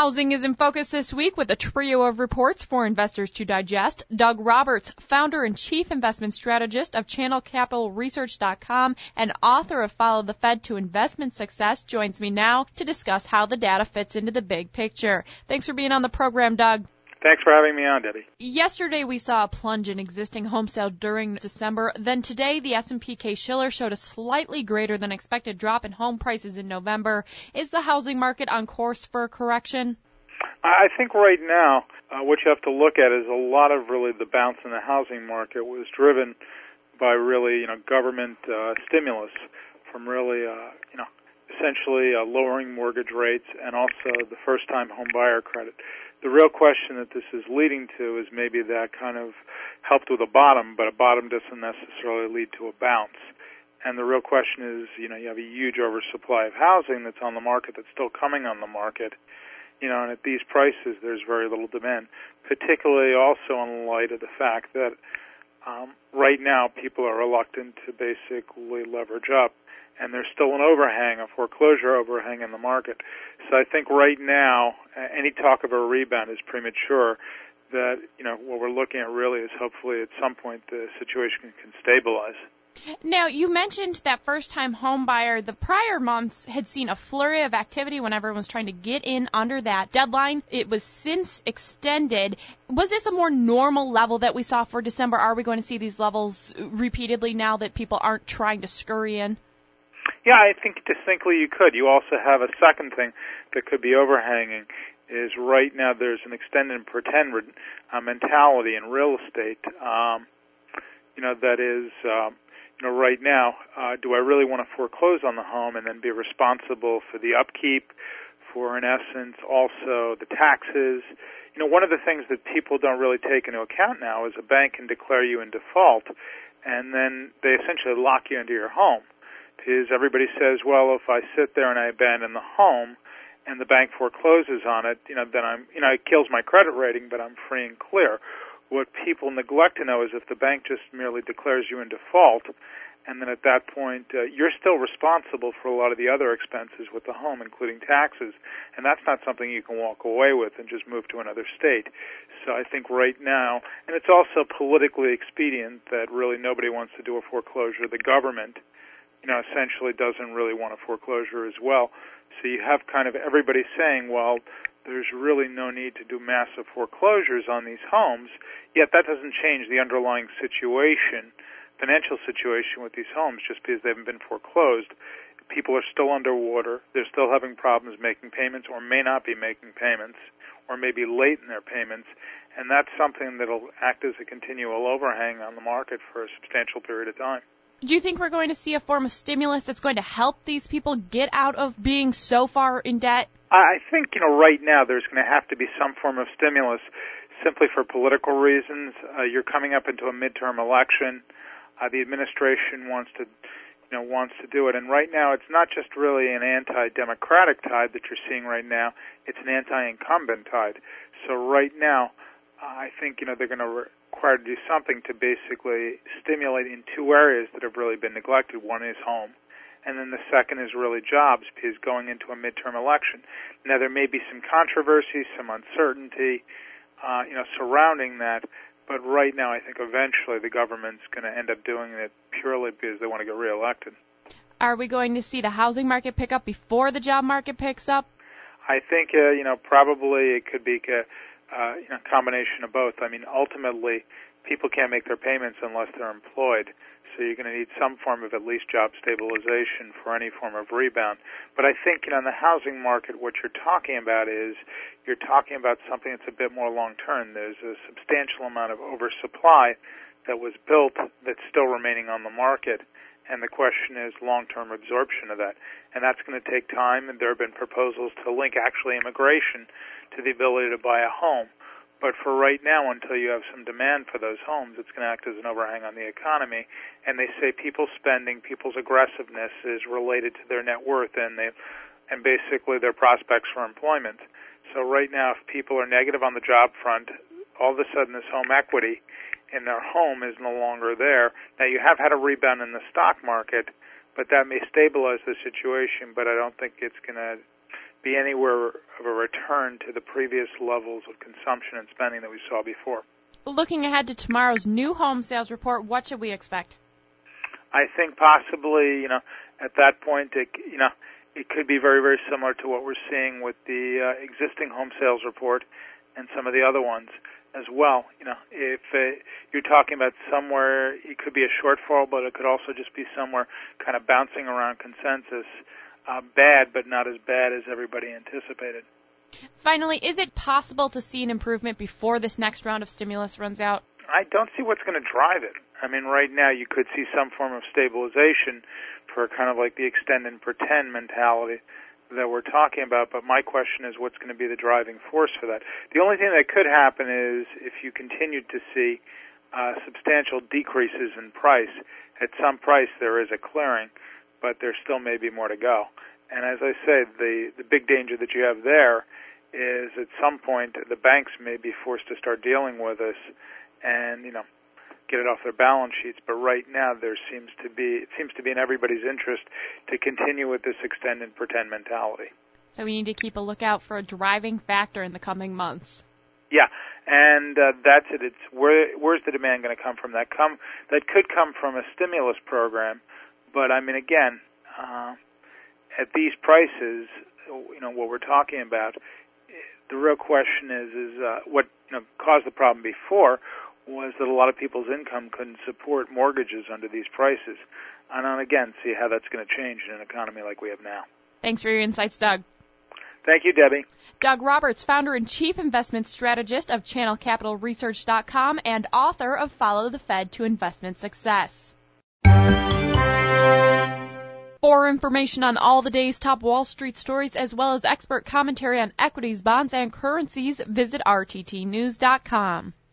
Housing is in focus this week with a trio of reports for investors to digest. Doug Roberts, founder and chief investment strategist of ChannelCapitalResearch.com and author of Follow the Fed to Investment Success, joins me now to discuss how the data fits into the big picture. Thanks for being on the program, Doug. Thanks for having me on, Debbie. Yesterday, we saw a plunge in existing home sales during December. Then today, the S&P Case-Shiller showed a slightly greater than expected drop in home prices in November. Is the housing market on course for a correction? I think right now, what you have to look at is a lot of really the bounce in the housing market was driven by really, government stimulus from really, essentially lowering mortgage rates and also the first-time home buyer credit. The real question that this is leading to is maybe that kind of helped with a bottom, but a bottom doesn't necessarily lead to a bounce. And the real question is, you have a huge oversupply of housing that's on the market, that's still coming on the market, and at these prices there's very little demand, particularly also in light of the fact that right now people are reluctant to basically leverage up. And there's still an overhang, a foreclosure overhang in the market. So I think right now, any talk of a rebound is premature. That, what we're looking at really is hopefully at some point the situation can stabilize. Now, you mentioned that first-time home buyer. The prior months had seen a flurry of activity when everyone was trying to get in under that deadline. It was since extended. Was this a more normal level that we saw for December? Are we going to see these levels repeatedly now that people aren't trying to scurry in? Yeah, I think distinctly you could. You also have a second thing that could be overhanging is right now there's an extend and pretend mentality in real estate. That is, right now, do I really want to foreclose on the home and then be responsible for the upkeep, for, in essence, also the taxes? One of the things that people don't really take into account now is a bank can declare you in default, and then they essentially lock you into your home. Is everybody says, well, if I sit there and I abandon the home and the bank forecloses on it, then it kills my credit rating, but I'm free and clear. What people neglect to know is if the bank just merely declares you in default, and then at that point, you're still responsible for a lot of the other expenses with the home, including taxes, and that's not something you can walk away with and just move to another state. So I think right now, and it's also politically expedient that really nobody wants to do a foreclosure. The government essentially doesn't really want a foreclosure as well. So you have kind of everybody saying, well, there's really no need to do massive foreclosures on these homes, yet that doesn't change the underlying situation, financial situation with these homes just because they haven't been foreclosed. People are still underwater. They're still having problems making payments or may not be making payments or may be late in their payments, and that's something that will act as a continual overhang on the market for a substantial period of time. Do you think we're going to see a form of stimulus that's going to help these people get out of being so far in debt? I think, right now there's going to have to be some form of stimulus simply for political reasons. You're coming up into a midterm election. The administration wants to do it. And right now it's not just really an anti-democratic tide that you're seeing right now. It's an anti-incumbent tide. So right now, I think, they're going to required to do something to basically stimulate in two areas that have really been neglected. One is home, and then the second is really jobs, because going into a midterm election. Now, there may be some controversy, some uncertainty, surrounding that, but right now I think eventually the government's going to end up doing it purely because they want to get reelected. Are we going to see the housing market pick up before the job market picks up? I think, probably it could be a combination of both. I mean, ultimately, people can't make their payments unless they're employed, so you're going to need some form of at least job stabilization for any form of rebound. But I think, in the housing market, what you're talking about is you're talking about something that's a bit more long-term. There's a substantial amount of oversupply that was built that's still remaining on the market, and the question is long-term absorption of that. And that's going to take time, and there have been proposals to link actually immigration to the ability to buy a home. But for right now, until you have some demand for those homes, it's going to act as an overhang on the economy. And they say people's spending, people's aggressiveness is related to their net worth and basically their prospects for employment. So right now, if people are negative on the job front, all of a sudden this home equity in their home is no longer there. Now, you have had a rebound in the stock market, but that may stabilize the situation, but I don't think it's going to be anywhere of a return to the previous levels of consumption and spending that we saw before. Looking ahead to tomorrow's new home sales report, what should we expect? I think possibly, at that point, it could be very, very similar to what we're seeing with the existing home sales report and some of the other ones as well. If you're talking about somewhere, it could be a shortfall, but it could also just be somewhere kind of bouncing around consensus. Bad, but not as bad as everybody anticipated. Finally, is it possible to see an improvement before this next round of stimulus runs out? I don't see what's going to drive it. I mean, right now you could see some form of stabilization for kind of like the extend and pretend mentality that we're talking about, but my question is what's going to be the driving force for that? The only thing that could happen is if you continued to see substantial decreases in price. At some price there is a clearing, but there still may be more to go. And as I said, the big danger that you have there is at some point the banks may be forced to start dealing with us and, get it off their balance sheets. But right now it seems to be in everybody's interest to continue with this extend and pretend mentality. So we need to keep a lookout for a driving factor in the coming months. Yeah, and that's it. It's where's the demand going to come from? That could come from a stimulus program, but I mean, again, at these prices, what we're talking about, the real question is what caused the problem before was that a lot of people's income couldn't support mortgages under these prices. And again, see how that's going to change in an economy like we have now. Thanks for your insights, Doug. Thank you, Debbie. Doug Roberts, founder and chief investment strategist of ChannelCapitalResearch.com and author of Follow the Fed to Investment Success. For information on all the day's top Wall Street stories as well as expert commentary on equities, bonds, and currencies, visit RTTnews.com.